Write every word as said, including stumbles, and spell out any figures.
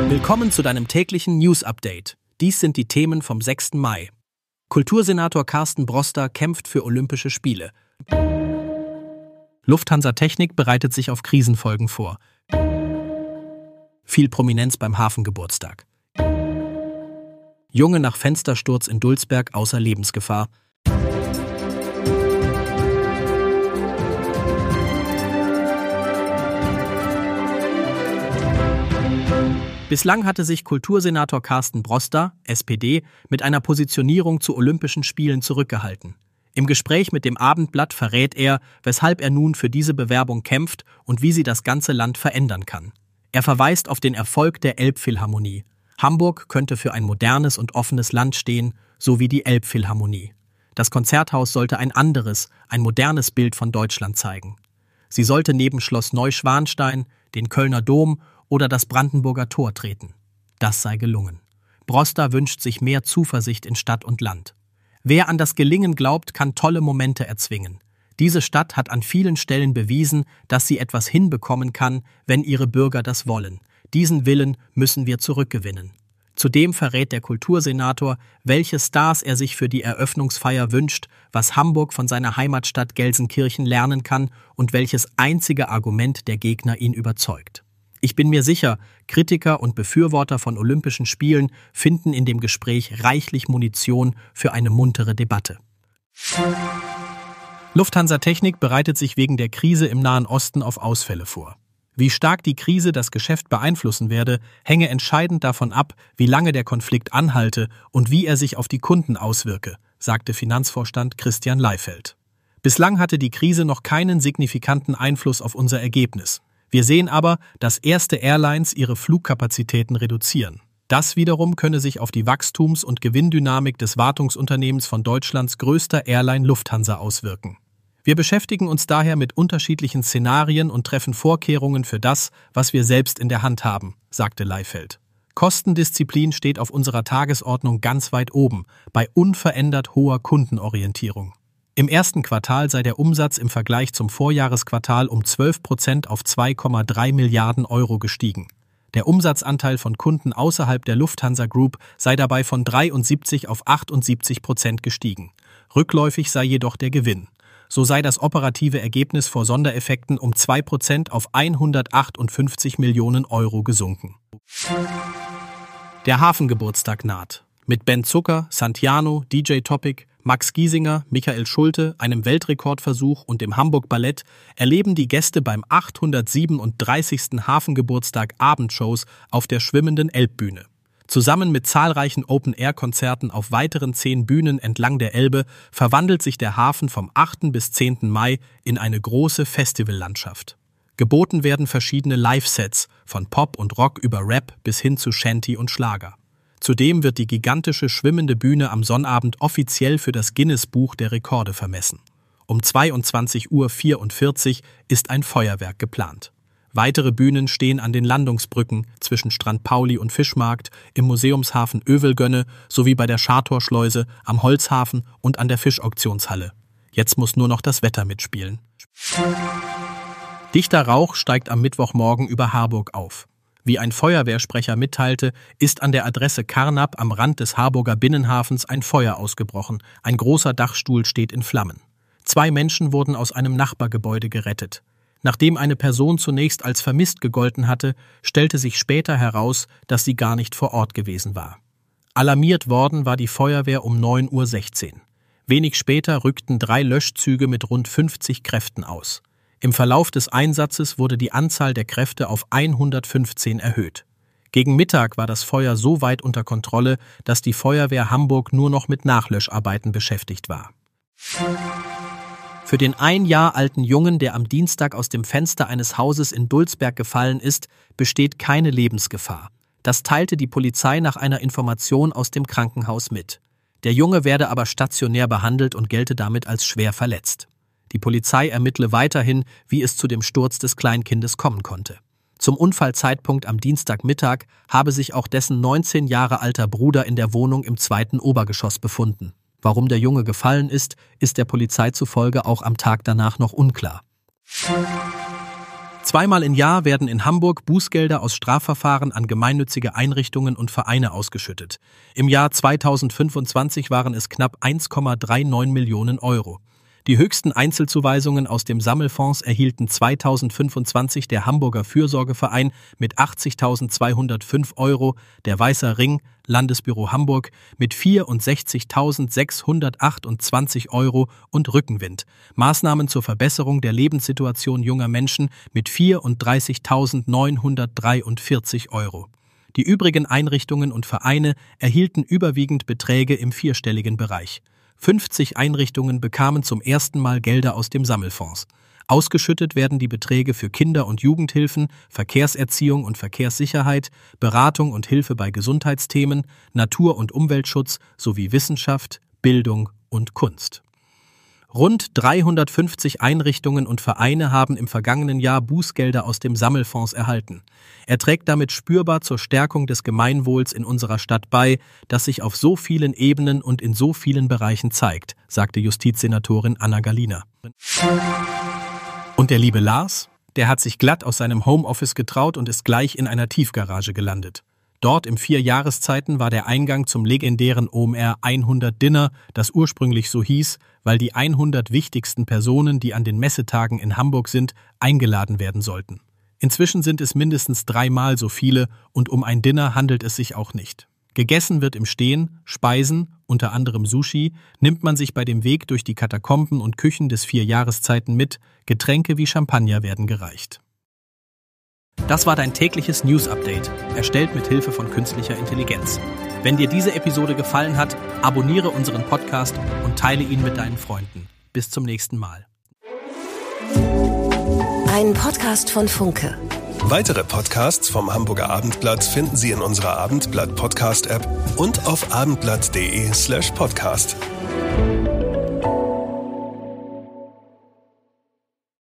Willkommen zu deinem täglichen News-Update. Dies sind die Themen vom sechsten Mai. Kultursenator Carsten Broster kämpft für Olympische Spiele. Lufthansa Technik bereitet sich auf Krisenfolgen vor. Viel Prominenz beim Hafengeburtstag. Junge nach Fenstersturz in Dulsberg außer Lebensgefahr. Bislang hatte sich Kultursenator Carsten Broster, S P D, mit einer Positionierung zu Olympischen Spielen zurückgehalten. Im Gespräch mit dem Abendblatt verrät er, weshalb er nun für diese Bewerbung kämpft und wie sie das ganze Land verändern kann. Er verweist auf den Erfolg der Elbphilharmonie. Hamburg könnte für ein modernes und offenes Land stehen, so wie die Elbphilharmonie. Das Konzerthaus sollte ein anderes, ein modernes Bild von Deutschland zeigen. Sie sollte neben Schloss Neuschwanstein, den Kölner Dom oder das Brandenburger Tor treten. Das sei gelungen. Broster wünscht sich mehr Zuversicht in Stadt und Land. Wer an das Gelingen glaubt, kann tolle Momente erzwingen. Diese Stadt hat an vielen Stellen bewiesen, dass sie etwas hinbekommen kann, wenn ihre Bürger das wollen. Diesen Willen müssen wir zurückgewinnen. Zudem verrät der Kultursenator, welche Stars er sich für die Eröffnungsfeier wünscht, was Hamburg von seiner Heimatstadt Gelsenkirchen lernen kann und welches einzige Argument der Gegner ihn überzeugt. Ich bin mir sicher, Kritiker und Befürworter von Olympischen Spielen finden in dem Gespräch reichlich Munition für eine muntere Debatte. Lufthansa Technik bereitet sich wegen der Krise im Nahen Osten auf Ausfälle vor. Wie stark die Krise das Geschäft beeinflussen werde, hänge entscheidend davon ab, wie lange der Konflikt anhalte und wie er sich auf die Kunden auswirke, sagte Finanzvorstand Christian Leifeld. Bislang hatte die Krise noch keinen signifikanten Einfluss auf unser Ergebnis. Wir sehen aber, dass erste Airlines ihre Flugkapazitäten reduzieren. Das wiederum könne sich auf die Wachstums- und Gewinndynamik des Wartungsunternehmens von Deutschlands größter Airline Lufthansa auswirken. Wir beschäftigen uns daher mit unterschiedlichen Szenarien und treffen Vorkehrungen für das, was wir selbst in der Hand haben, sagte Leifeld. Kostendisziplin steht auf unserer Tagesordnung ganz weit oben, bei unverändert hoher Kundenorientierung. Im ersten Quartal sei der Umsatz im Vergleich zum Vorjahresquartal um zwölf Prozent auf zwei Komma drei Milliarden Euro gestiegen. Der Umsatzanteil von Kunden außerhalb der Lufthansa Group sei dabei von dreiundsiebzig auf achtundsiebzig Prozent gestiegen. Rückläufig sei jedoch der Gewinn. So sei das operative Ergebnis vor Sondereffekten um zwei Prozent auf hundertachtundfünfzig Millionen Euro gesunken. Der Hafengeburtstag naht. Mit Ben Zucker, Santiano, D J Topic, Max Giesinger, Michael Schulte, einem Weltrekordversuch und dem Hamburg Ballett erleben die Gäste beim achthundertsiebenunddreißigsten Hafengeburtstag Abendshows auf der schwimmenden Elbbühne. Zusammen mit zahlreichen Open-Air-Konzerten auf weiteren zehn Bühnen entlang der Elbe verwandelt sich der Hafen vom achten bis zehnten Mai in eine große Festivallandschaft. Geboten werden verschiedene Live-Sets, von Pop und Rock über Rap bis hin zu Shanty und Schlager. Zudem wird die gigantische schwimmende Bühne am Sonnabend offiziell für das Guinness-Buch der Rekorde vermessen. Um zweiundzwanzig Uhr vierundvierzig ist ein Feuerwerk geplant. Weitere Bühnen stehen an den Landungsbrücken zwischen Strand Pauli und Fischmarkt, im Museumshafen Övelgönne sowie bei der Schartorschleuse, am Holzhafen und an der Fischauktionshalle. Jetzt muss nur noch das Wetter mitspielen. Dichter Rauch steigt am Mittwochmorgen über Harburg auf. Wie ein Feuerwehrsprecher mitteilte, ist an der Adresse Karnap am Rand des Harburger Binnenhafens ein Feuer ausgebrochen. Ein großer Dachstuhl steht in Flammen. Zwei Menschen wurden aus einem Nachbargebäude gerettet. Nachdem eine Person zunächst als vermisst gegolten hatte, stellte sich später heraus, dass sie gar nicht vor Ort gewesen war. Alarmiert worden war die Feuerwehr um neun Uhr sechzehn. Wenig später rückten drei Löschzüge mit rund fünfzig Kräften aus. Im Verlauf des Einsatzes wurde die Anzahl der Kräfte auf hundertfünfzehn erhöht. Gegen Mittag war das Feuer so weit unter Kontrolle, dass die Feuerwehr Hamburg nur noch mit Nachlöscharbeiten beschäftigt war. Für den ein Jahr alten Jungen, der am Dienstag aus dem Fenster eines Hauses in Dulsberg gefallen ist, besteht keine Lebensgefahr. Das teilte die Polizei nach einer Information aus dem Krankenhaus mit. Der Junge werde aber stationär behandelt und gelte damit als schwer verletzt. Die Polizei ermittle weiterhin, wie es zu dem Sturz des Kleinkindes kommen konnte. Zum Unfallzeitpunkt am Dienstagmittag habe sich auch dessen neunzehn Jahre alter Bruder in der Wohnung im zweiten Obergeschoss befunden. Warum der Junge gefallen ist, ist der Polizei zufolge auch am Tag danach noch unklar. Zweimal im Jahr werden in Hamburg Bußgelder aus Strafverfahren an gemeinnützige Einrichtungen und Vereine ausgeschüttet. Im Jahr zweitausendfünfundzwanzig waren es knapp eins Komma neununddreißig Millionen Euro. Die höchsten Einzelzuweisungen aus dem Sammelfonds erhielten zweitausendfünfundzwanzig der Hamburger Fürsorgeverein mit achtzigtausendzweihundertfünf Euro, der Weißer Ring, Landesbüro Hamburg, mit vierundsechzigtausendsechshundertachtundzwanzig Euro und Rückenwind. Maßnahmen zur Verbesserung der Lebenssituation junger Menschen mit vierunddreißigtausendneunhundertdreiundvierzig Euro. Die übrigen Einrichtungen und Vereine erhielten überwiegend Beträge im vierstelligen Bereich. fünfzig Einrichtungen bekamen zum ersten Mal Gelder aus dem Sammelfonds. Ausgeschüttet werden die Beträge für Kinder- und Jugendhilfen, Verkehrserziehung und Verkehrssicherheit, Beratung und Hilfe bei Gesundheitsthemen, Natur- und Umweltschutz sowie Wissenschaft, Bildung und Kunst. Rund dreihundertfünfzig Einrichtungen und Vereine haben im vergangenen Jahr Bußgelder aus dem Sammelfonds erhalten. Er trägt damit spürbar zur Stärkung des Gemeinwohls in unserer Stadt bei, das sich auf so vielen Ebenen und in so vielen Bereichen zeigt, sagte Justizsenatorin Anna Gallina. Und der liebe Lars? Der hat sich glatt aus seinem Homeoffice getraut und ist gleich in einer Tiefgarage gelandet. Dort im vier Jahreszeiten war der Eingang zum legendären O M R hundert Dinner, das ursprünglich so hieß, weil die hundert wichtigsten Personen, die an den Messetagen in Hamburg sind, eingeladen werden sollten. Inzwischen sind es mindestens dreimal so viele und um ein Dinner handelt es sich auch nicht. Gegessen wird im Stehen, Speisen, unter anderem Sushi, nimmt man sich bei dem Weg durch die Katakomben und Küchen des vier Jahreszeiten mit, Getränke wie Champagner werden gereicht. Das war dein tägliches News-Update, erstellt mit Hilfe von künstlicher Intelligenz. Wenn dir diese Episode gefallen hat, abonniere unseren Podcast und teile ihn mit deinen Freunden. Bis zum nächsten Mal. Ein Podcast von Funke. Weitere Podcasts vom Hamburger Abendblatt finden Sie in unserer Abendblatt-Podcast-App und auf abendblatt punkt de slash podcast.